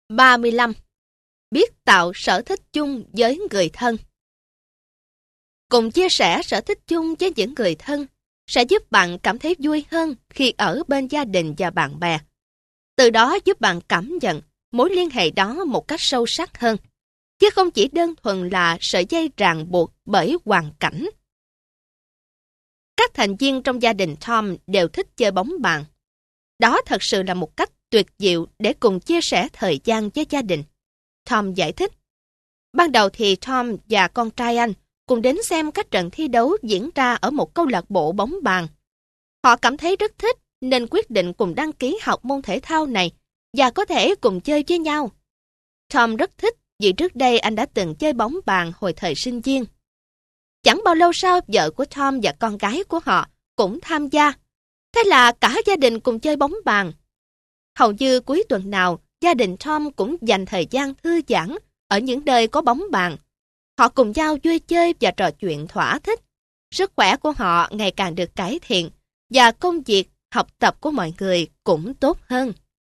35. Biết tạo sở thích chung với người thân. Cùng chia sẻ sở thích chung với những người thân sẽ giúp bạn cảm thấy vui hơn khi ở bên gia đình và bạn bè. Từ đó giúp bạn cảm nhận mối liên hệ đó một cách sâu sắc hơn, chứ không chỉ đơn thuần là sợi dây ràng buộc bởi hoàn cảnh. Các thành viên trong gia đình Tom đều thích chơi bóng bàn. Đó thật sự là một cách tuyệt diệu để cùng chia sẻ thời gian với gia đình. Tom giải thích. Ban đầu thì Tom và con trai anh cùng đến xem các trận thi đấu diễn ra ở một câu lạc bộ bóng bàn. Họ cảm thấy rất thích nên quyết định cùng đăng ký học môn thể thao này và có thể cùng chơi với nhau. Tom rất thích vì trước đây anh đã từng chơi bóng bàn hồi thời sinh viên. Chẳng bao lâu sau, vợ của Tom và con gái của họ cũng tham gia. Thế là cả gia đình cùng chơi bóng bàn. Hầu như cuối tuần nào, gia đình Tom cũng dành thời gian thư giãn ở những nơi có bóng bàn. Họ cùng nhau vui chơi và trò chuyện thỏa thích. Sức khỏe của họ ngày càng được cải thiện và công việc, học tập của mọi người cũng tốt hơn.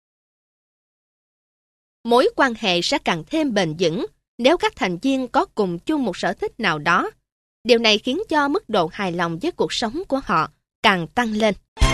Mối quan hệ sẽ càng thêm bền vững nếu các thành viên có cùng chung một sở thích nào đó. Điều này khiến cho mức độ hài lòng với cuộc sống của họ càng tăng lên.